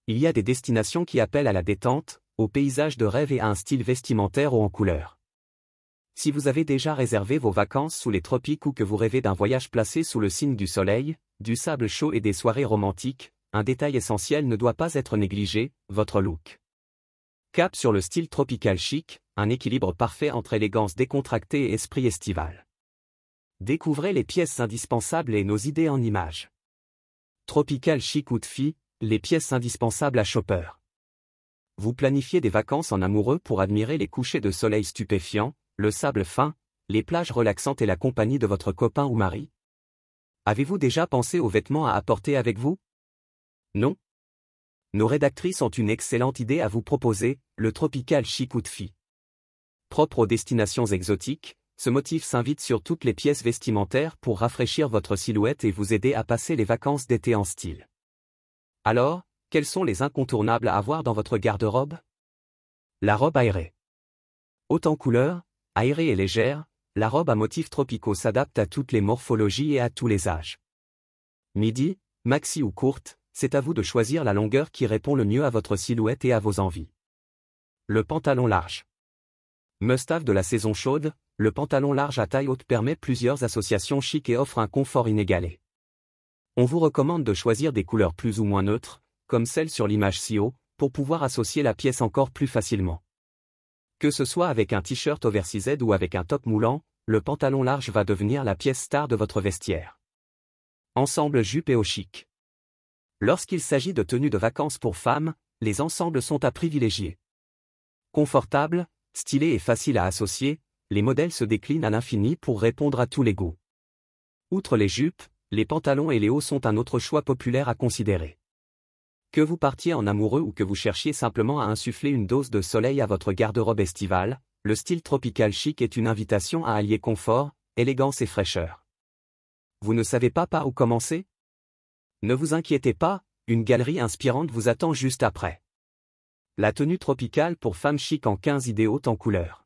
Il y a des destinations qui appellent à la détente, au paysage de rêve et à un style vestimentaire haut en couleur. Si vous avez déjà réservé vos vacances sous les tropiques ou que vous rêvez d'un voyage placé sous le signe du soleil, du sable chaud et des soirées romantiques, un détail essentiel ne doit pas être négligé, votre look. Cap sur le style tropical chic, un équilibre parfait entre élégance décontractée et esprit estival. Découvrez les pièces indispensables et nos idées en images. Tropical chic outfit, les pièces indispensables à shopper. Vous planifiez des vacances en amoureux pour admirer les couchers de soleil stupéfiants, le sable fin, les plages relaxantes et la compagnie de votre copain ou mari? Avez-vous déjà pensé aux vêtements à apporter avec vous? Non? Nos rédactrices ont une excellente idée à vous proposer, le Tropical Chic Outfit. Propre aux destinations exotiques, ce motif s'invite sur toutes les pièces vestimentaires pour rafraîchir votre silhouette et vous aider à passer les vacances d'été en style. Alors, quels sont les incontournables à avoir dans votre garde-robe? La robe aérée. Haute en couleur, aérée et légère, la robe à motifs tropicaux s'adapte à toutes les morphologies et à tous les âges. Midi, maxi ou courte, c'est à vous de choisir la longueur qui répond le mieux à votre silhouette et à vos envies. Le pantalon large. Must-have de la saison chaude, le pantalon large à taille haute permet plusieurs associations chic et offre un confort inégalé. On vous recommande de choisir des couleurs plus ou moins neutres, comme celle sur l'image ci-haut, pour pouvoir associer la pièce encore plus facilement. Que ce soit avec un t-shirt oversized ou avec un top moulant, le pantalon large va devenir la pièce star de votre vestiaire. Ensemble jupe et haut chic. Lorsqu'il s'agit de tenues de vacances pour femmes, les ensembles sont à privilégier. Confortables, stylés et faciles à associer, les modèles se déclinent à l'infini pour répondre à tous les goûts. Outre les jupes, les pantalons et les hauts sont un autre choix populaire à considérer. Que vous partiez en amoureux ou que vous cherchiez simplement à insuffler une dose de soleil à votre garde-robe estivale, le style tropical chic est une invitation à allier confort, élégance et fraîcheur. Vous ne savez pas par où commencer? Ne vous inquiétez pas, une galerie inspirante vous attend juste après. La tenue tropicale pour femmes chic en 15 idées hautes en couleur.